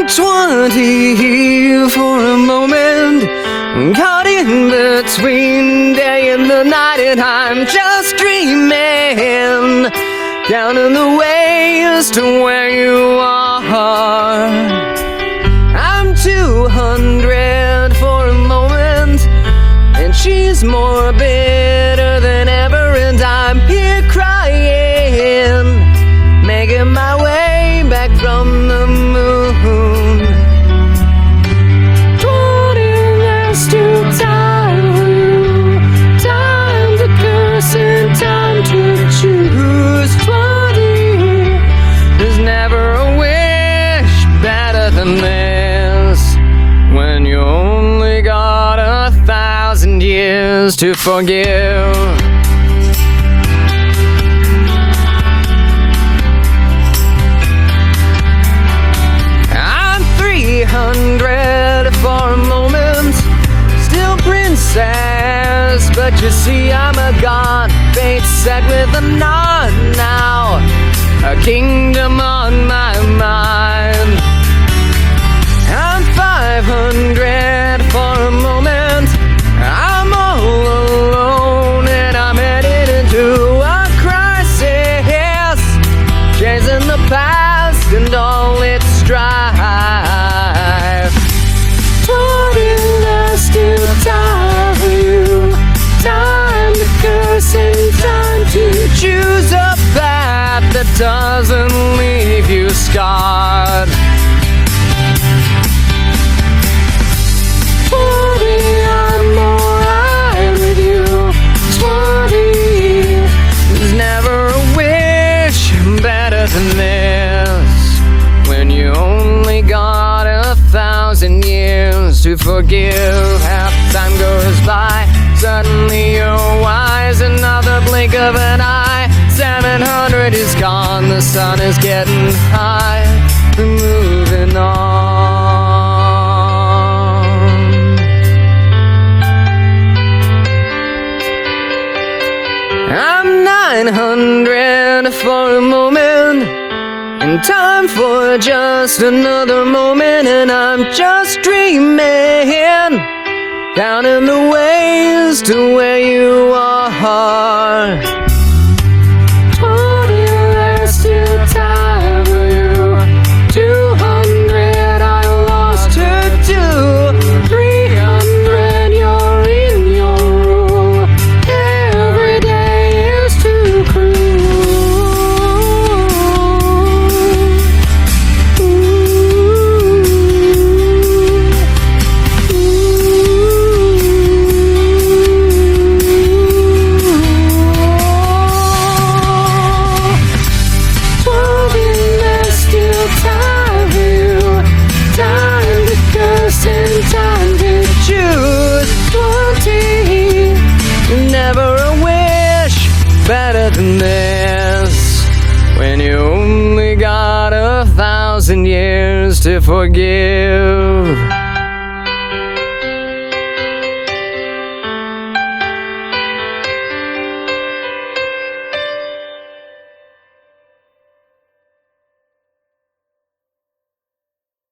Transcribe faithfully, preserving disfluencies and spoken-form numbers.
I'm twenty for a moment, caught in between day and the night, and I'm just dreaming, counting the ways to where you are. I'm two hundred for a moment, and she's more bitter than ever, and I'm here crying, making my way back from the moon. Twenty less to time for you, time to curse and time to choose. Twenty, there's never a wish better than this, when you only got a thousand years to forgive. I'm three hundred for a moment, still princess, but you see I'm a god, fate set with a nod now, a kingdom on my mind. I'm five hundred for a moment, I'm all alone, and I'm headed into a crisis, chasing the past and all its strife. Twenty less to die for you, time to curse and time to choose a path that doesn't leave you scarred. Twenty, I'm alright with you. Twenty, there's never a wish better than this, when you only got a thousand years to forgive. Half time goes by, suddenly you're wise, another blink of an eye, seven hundred is gone, the sun is getting high, we're moving on. I'm nine hundred for a moment, and time for just another moment, and I'm just dreaming, counting the ways to where you are. Twenty less to time for you, two hundred I lost her to, three hundred you're in your rule, every day is too cruel. Twenty less still time for you, time to curse and time to choose. Twenty, never a wish better than this, when you only got a thousand years to forgive.